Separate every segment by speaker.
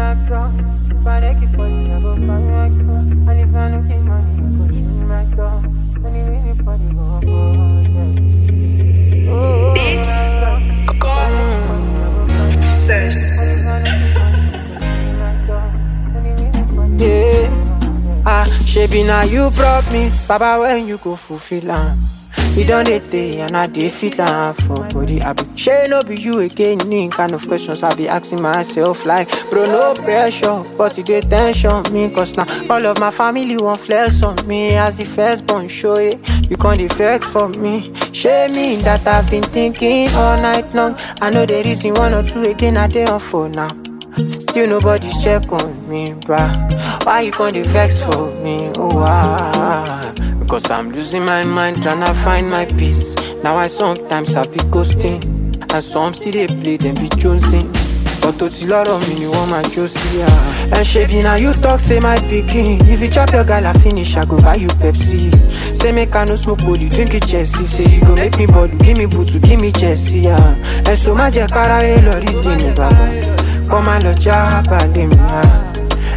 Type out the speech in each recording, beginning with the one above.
Speaker 1: Shebi now you brought me, Baba, when you go fulfill am. You done it day and I dey feel am for body. I be shey no be you again, any kind of questions I be asking myself like, bro, no pressure, but you dey tension me, cause now all of my family won't flex on me. As the first born show it, you can't defect for me. Shame me that I've been thinking all night long. I know the reason one or two again I dey on for now. Still nobody check on me, bruh. Why you can't vex for me? Oh, why? Because I'm losing my mind, tryna find my peace. Now I sometimes I be ghosting, and some still they play, them be jonesing. But to tell lot of me, you want my Josie, And shebi now you talk, say my picking. If you chop your girl, I finish, I go buy you Pepsi. Say make I no smoke body, drink it Chelsea. Say you go make me body, give me boots, give me Chelsea, And so my jekara, lori dini, baba. Come and lo jaba dem ya.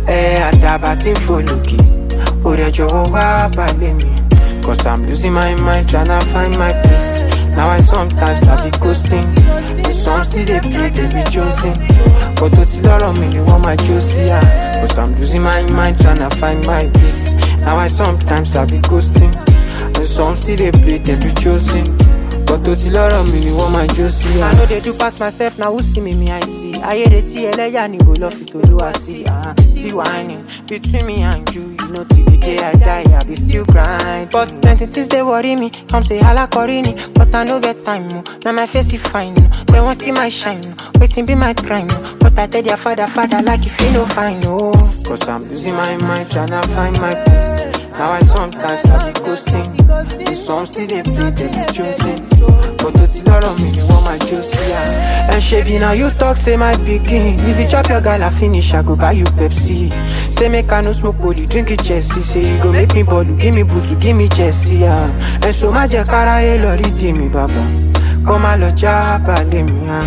Speaker 1: Adaba tin foluki. Orejo wa balemi. Cause I'm losing my mind, tryna find my peace. Now I sometimes I be ghosting. The songs still they play, they be jonesing. But to tell lot of me, you want my Josie, Cause I'm losing my mind, tryna find my peace. Now I sometimes I be ghosting. The songs still they play, they be jonesing. But to tell lot of me, you want my Josie, I know they do pass myself, now who see me, I see. I hear they see Eleya ni go love it to do I see. See whining between me and you know till the day I die, I be still grind. But plenty things they worry me, come say hala korini. But I no get time, now my face is fine. They won't see my shine, waiting be my crime. But I tell their father, like if you no fine, oh. Cause I'm losing my mind, tryna find my peace. Now I sometimes I be ghosting. The songs still they play, they be choosing. But to tell lot of me, you want my Josie, And shebi now you talk, say my picking. If you chop your girl, I finish, I go buy you Pepsi. Say make I no smoke body, drink it Chelsea. Say you go make me body, give me boots, give me Chelsea, And so my jekara, lori dimi, baba. Come and lo jaba dem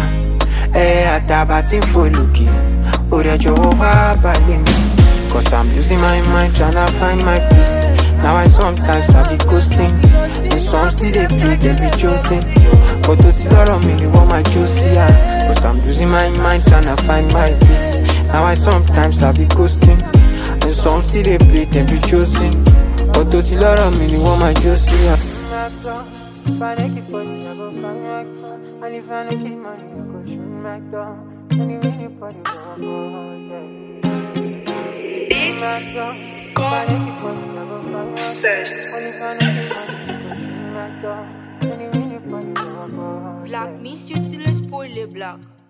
Speaker 1: ya. Adaba tin foluki. Orejo wa balemi. Cause I'm losing my mind, tryna find my peace. Now I sometimes I be ghosting. The songs still they play, they be choosing. But to tell lot of me, you want my Josie, Cause I'm losing my mind, tryna find my peace. Now I sometimes I be ghosting. The songs still they play, they be choosing. But to tell lot of me, you want my Josie, If I make it funny, I go find my car. And if I make it money, I go shoot my door. And if anybody go,
Speaker 2: It's called Obsessed.
Speaker 3: Black, miss you till le spoil les black.